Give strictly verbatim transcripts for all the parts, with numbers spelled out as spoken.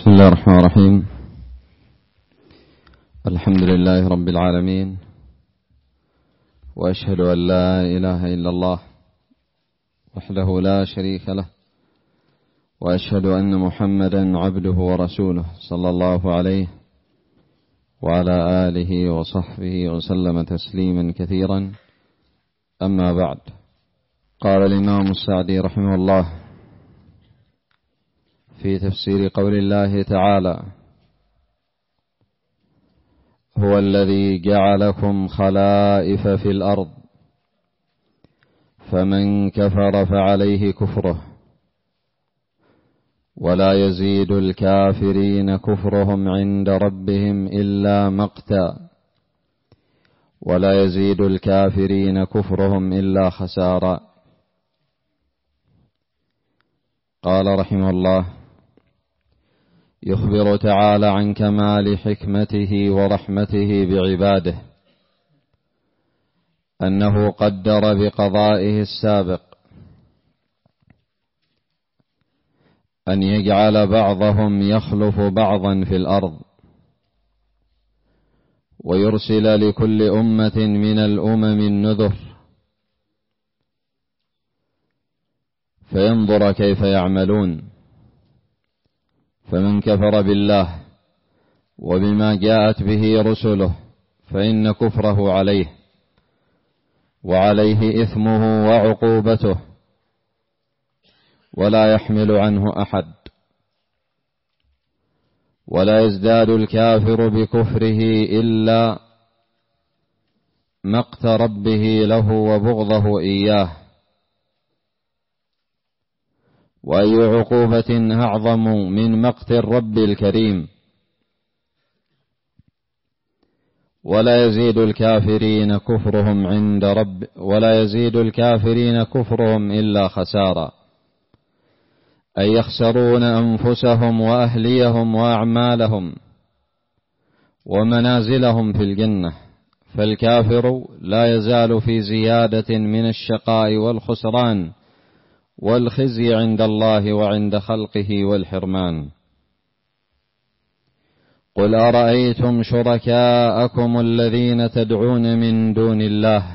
بسم الله الرحمن الرحيم. الحمد لله رب العالمين، وأشهد أن لا إله إلا الله وحده لا شريك له، وأشهد أن محمدا عبده ورسوله صلى الله عليه وعلى آله وصحبه وسلم تسليما كثيرا. أما بعد، قال الإمام السعدي رحمه الله في تفسير قول الله تعالى: هو الذي جعلكم خلائف في الأرض فمن كفر فعليه كفره ولا يزيد الكافرين كفرهم عند ربهم إلا مقتا ولا يزيد الكافرين كفرهم إلا خسارا. قال رحمه الله: يخبر تعالى عن كمال حكمته ورحمته بعباده أنه قدر بقضائه السابق أن يجعل بعضهم يخلف بعضا في الأرض، ويرسل لكل أمة من الأمم النذر فينظر كيف يعملون. فمن كفر بالله وبما جاءت به رسله فإن كفره عليه، وعليه إثمه وعقوبته، ولا يحمل عنه أحد، ولا يزداد الكافر بكفره إلا مقت ربه له وبغضه إياه. وأي عقوبة أعظم من مقت الرب الكريم؟ ولا يزيد الكافرين كفرهم عند رب ولا يزيد الكافرين كفرهم إلا خسارا، أي يخسرون أنفسهم وأهليهم وأعمالهم ومنازلهم في الجنة. فالكافر لا يزال في زيادة من الشقاء والخسران والخزي عند الله وعند خلقه والحرمان. قل أرأيتم شركاءكم الذين تدعون من دون الله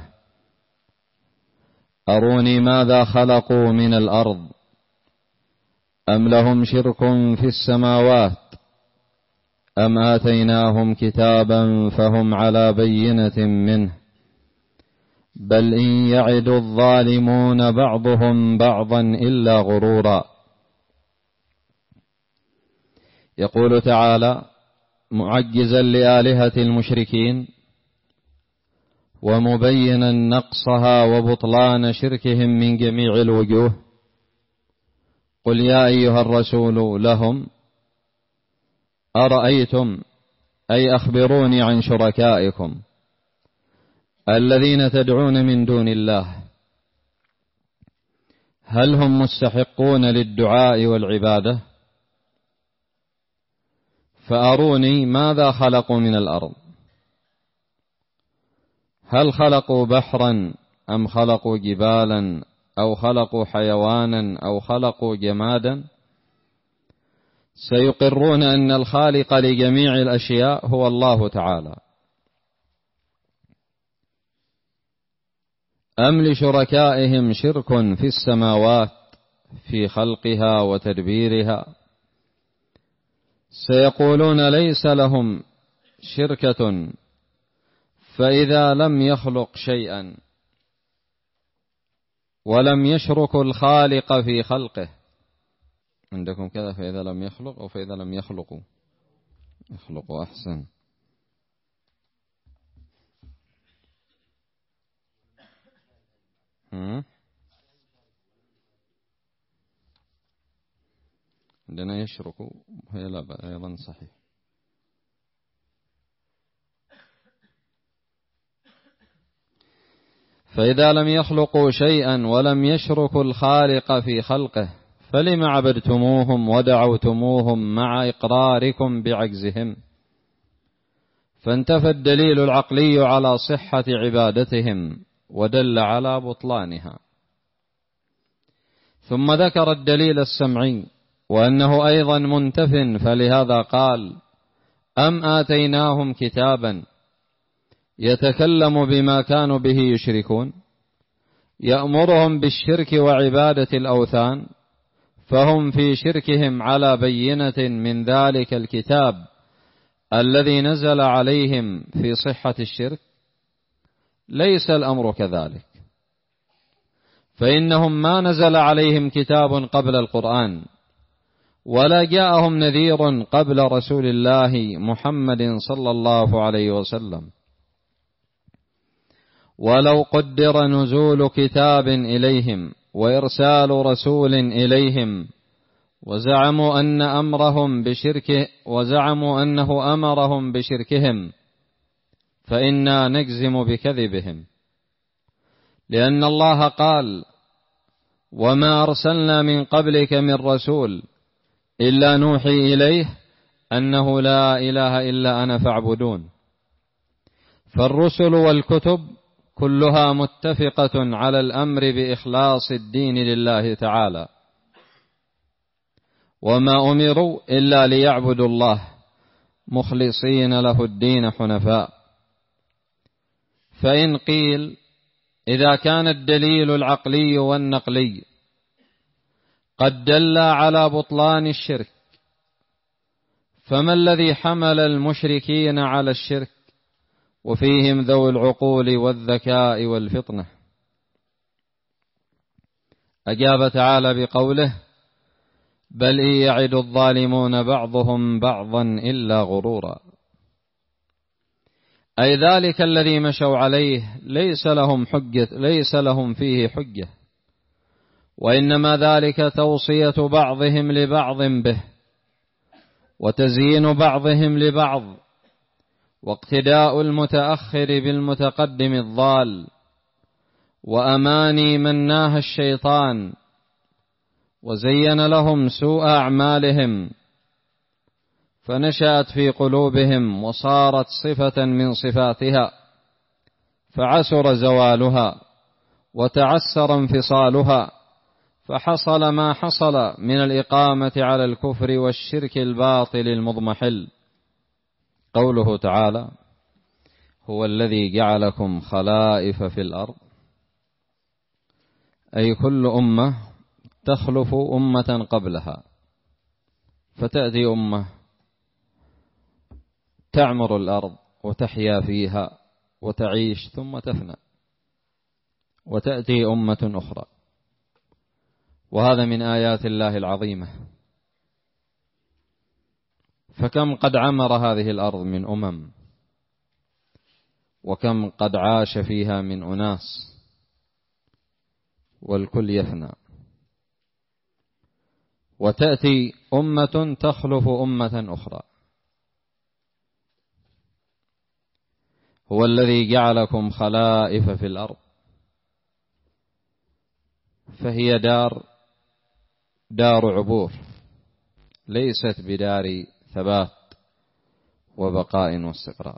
أروني ماذا خلقوا من الأرض أم لهم شرك في السماوات أم آتيناهم كتابا فهم على بينة منه بل إن يعد الظالمون بعضهم بعضا إلا غرورا. يقول تعالى معجزا لآلهة المشركين ومبينا نقصها وبطلان شركهم من جميع الوجوه: قل يا أيها الرسول لهم أرأيتم، أي أخبروني عن شركائكم الذين تدعون من دون الله، هل هم مستحقون للدعاء والعبادة؟ فأروني ماذا خلقوا من الأرض، هل خلقوا بحرا أم خلقوا جبالا أو خلقوا حيوانا أو خلقوا جمادا؟ سيقرون أن الخالق لجميع الأشياء هو الله تعالى. أم لشركائهم شرك في السماوات في خلقها وتدبيرها؟ سيقولون ليس لهم شركة، فإذا لم يخلق شيئا ولم يشرك الخالق في خلقه. عندكم كذا فإذا لم يخلق أو فإذا لم يخلقوا؟ يخلقوا أحسن. عندنا يشركوا هي لا أيضا صحيح. فإذا لم يخلقوا شيئا ولم يشركوا الخالق في خلقه فلم عبدتموهم ودعوتموهم مع إقراركم بعجزهم؟ فانتفى الدليل العقلي على صحة عبادتهم ودل على بطلانها. ثم ذكر الدليل السمعي وأنه أيضا منتف، فلهذا قال: أم آتيناهم كتابا يتكلم بما كانوا به يشركون يأمرهم بالشرك وعبادة الأوثان فهم في شركهم على بينة من ذلك الكتاب الذي نزل عليهم في صحة الشرك. ليس الأمر كذلك، فإنهم ما نزل عليهم كتاب قبل القرآن، ولا جاءهم نذير قبل رسول الله محمد صلى الله عليه وسلم. ولو قدر نزول كتاب إليهم وإرسال رسول إليهم وزعموا أن أمرهم بشركه وزعموا أنه أمرهم بشركهم فإنا نجزم بكذبهم، لأن الله قال: وما أرسلنا من قبلك من رسول إلا نوحي إليه أنه لا إله إلا أنا فاعبدون. فالرسل والكتب كلها متفقة على الأمر بإخلاص الدين لله تعالى، وما أمروا إلا ليعبدوا الله مخلصين له الدين حنفاء. فإن قيل: إذا كان الدليل العقلي والنقلي قد دل على بطلان الشرك، فما الذي حمل المشركين على الشرك وفيهم ذوي العقول والذكاء والفطنة؟ أجاب تعالى بقوله: بل إن يعد الظالمون بعضهم بعضا إلا غرورا. أي ذلك الذي مشوا عليه ليس لهم حجة ليس لهم فيه حجة، وإنما ذلك توصية بعضهم لبعض به، وتزيين بعضهم لبعض، واقتداء المتأخر بالمتقدم الضال، وأماني من ناهى الشيطان وزين لهم سوء أعمالهم، فنشأت في قلوبهم وصارت صفة من صفاتها، فعسر زوالها وتعسر انفصالها، فحصل ما حصل من الإقامة على الكفر والشرك الباطل المضمحل. قوله تعالى: هو الذي جعلكم خلائف في الأرض، أي كل أمة تخلف أمة قبلها، فتأتي أمة تعمر الأرض وتحيا فيها وتعيش ثم تفنى، وتأتي أمة أخرى، وهذا من آيات الله العظيمة. فكم قد عمر هذه الأرض من أمم، وكم قد عاش فيها من أناس، والكل يفنى، وتأتي أمة تخلف أمة أخرى. هو الذي جعلكم خلائف في الأرض، فهي دار دار عبور، ليست بدار ثبات وبقاء واستقرار.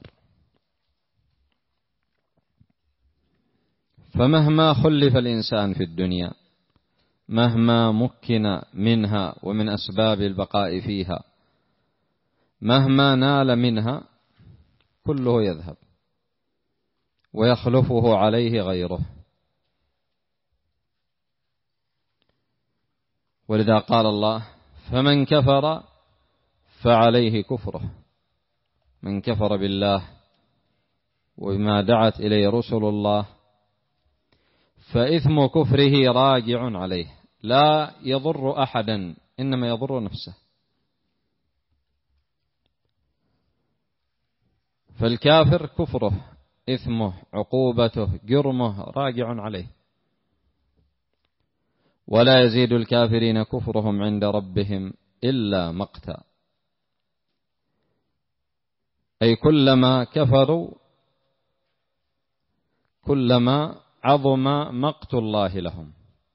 فمهما خلف الإنسان في الدنيا، مهما مكن منها ومن أسباب البقاء فيها، مهما نال منها، كله يذهب ويخلفه عليه غيره. ولذا قال الله: فمن كفر فعليه كفره. من كفر بالله وبما دعت إليه رسل الله فإثم كفره راجع عليه، لا يضر أحدا، إنما يضر نفسه. فالكافر كفره، إثمه، عقوبته، جرمه راجع عليه، ولا يزيد الكافرين كفرهم عند ربهم إلا مقتا. أي كلما كفروا كلما عظم مقت الله لهم،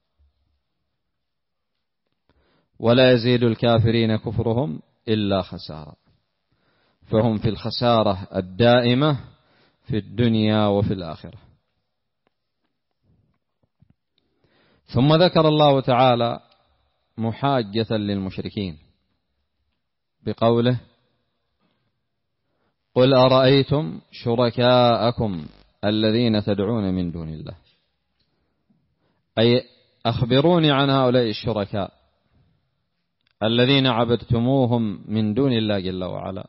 ولا يزيد الكافرين كفرهم إلا خسارة، فهم في الخسارة الدائمة في الدنيا وفي الآخرة. ثم ذكر الله تعالى محاجة للمشركين بقوله: قل أرأيتم شركاءكم الذين تدعون من دون الله، أي أخبروني عن هؤلاء الشركاء الذين عبدتموهم من دون الله جل وعلا،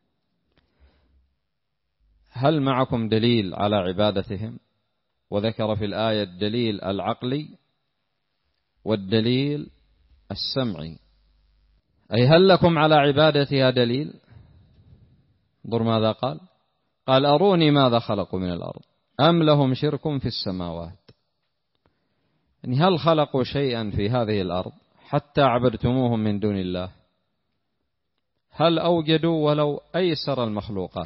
هل معكم دليل على عبادتهم؟ وذكر في الآية الدليل العقلي والدليل السمعي، أي هل لكم على عبادتها دليل؟ انظر ماذا قال: قال أروني ماذا خلقوا من الأرض أم لهم شرك في السماوات، يعني هل خلقوا شيئا في هذه الأرض حتى عبدتموهم من دون الله؟ هل أوجدوا ولو أيسر المخلوقات؟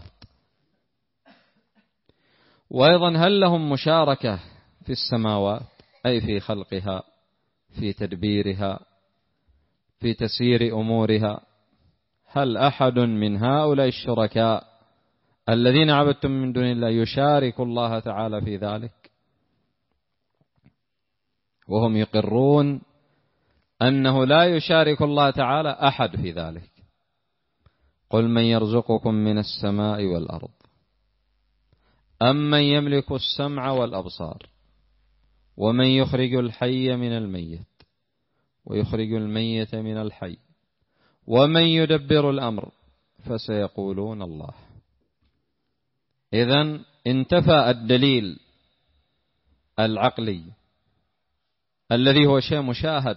وأيضا هل لهم مشاركة في السماوات، أي في خلقها، في تدبيرها، في تسيير أمورها؟ هل أحد من هؤلاء الشركاء الذين عبدتم من دون الله يشارك الله تعالى في ذلك؟ وهم يقرون أنه لا يشارك الله تعالى أحد في ذلك. قل من يرزقكم من السماء والأرض أم من يملك السمع والأبصار ومن يخرج الحي من الميت ويخرج الميت من الحي ومن يدبر الأمر فسيقولون الله. إذن انتفى الدليل العقلي الذي هو شيء مشاهد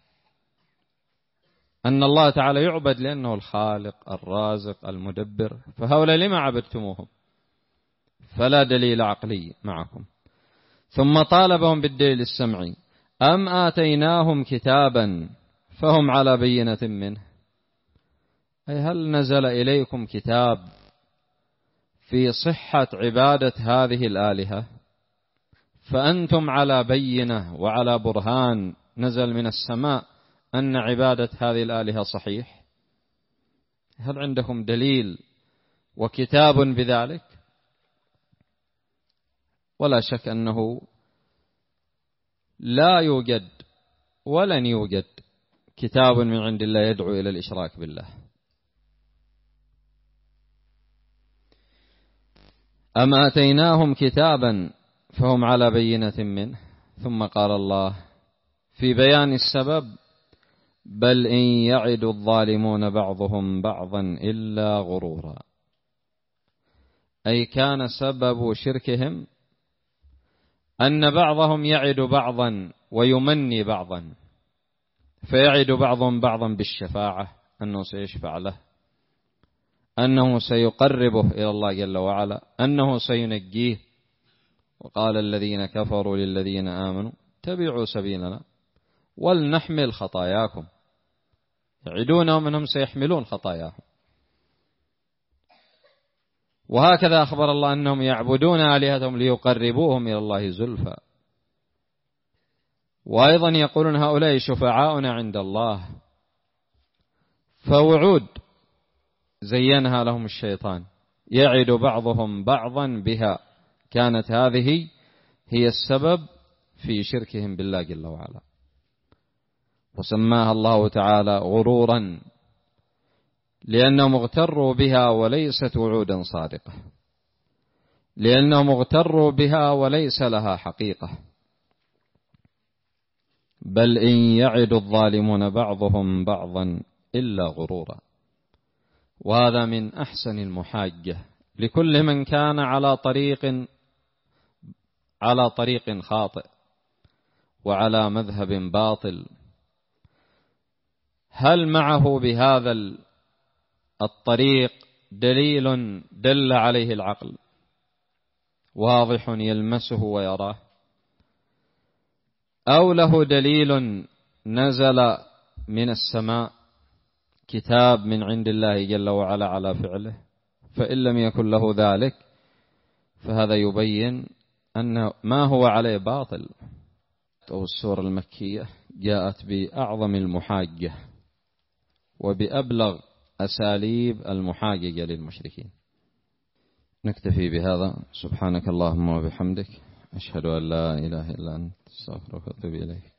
أن الله تعالى يعبد لأنه الخالق الرازق المدبر، فهؤلاء لما عبدتموهم؟ فلا دليل عقلي معكم. ثم طالبهم بالدليل السمعي: أم آتيناهم كتابا فهم على بينة منه، أي هل نزل إليكم كتاب في صحة عبادة هذه الآلهة فأنتم على بينة وعلى برهان نزل من السماء أن عبادة هذه الآلهة صحيح؟ هل عندكم دليل وكتاب بذلك؟ ولا شك أنه لا يوجد ولن يوجد كتاب من عند الله يدعو إلى الإشراك بالله. أم آتيناهم كتابا فهم على بينة منه. ثم قال الله في بيان السبب: بل إن يعد الظالمون بعضهم بعضا إلا غرورا، أي كان سبب شركهم أن بعضهم يعد بعضا ويمني بعضا، فيعد بعضهم بعضا بالشفاعة أنه سيشفع له، أنه سيقربه إلى الله جل وعلا، أنه سينجيه. وقال الذين كفروا للذين آمنوا اتبعوا سبيلنا ولنحمل خطاياكم، يعدونهم أنهم سيحملون خطاياهم. وهكذا أخبر الله أنهم يعبدون آلهتهم ليقربوهم إلى الله زلفى. وأيضا يقولون هؤلاء شفعاؤنا عند الله، فوعود زينها لهم الشيطان يعد بعضهم بعضا بها، كانت هذه هي السبب في شركهم بالله جل وعلا، وسماها الله تعالى غرورا لأنهم اغتروا بها وليست وعودا صادقة، لأنهم اغتروا بها وليس لها حقيقة. بل إن يعد الظالمون بعضهم بعضا إلا غرورا. وهذا من أحسن المحاجة لكل من كان على طريق على طريق خاطئ وعلى مذهب باطل، هل معه بهذا الطريق دليل دل عليه العقل واضح يلمسه ويراه، أو له دليل نزل من السماء كتاب من عند الله جل وعلا على فعله؟ فإن لم يكن له ذلك فهذا يبين أن ما هو عليه باطل. السورة المكية جاءت بأعظم المحاجة وبأبلغ أساليب المحاججة للمشركين. نكتفي بهذا. سبحانك اللهم وبحمدك، أشهد أن لا إله إلا أنت، أستغفرك وأتوب إليك.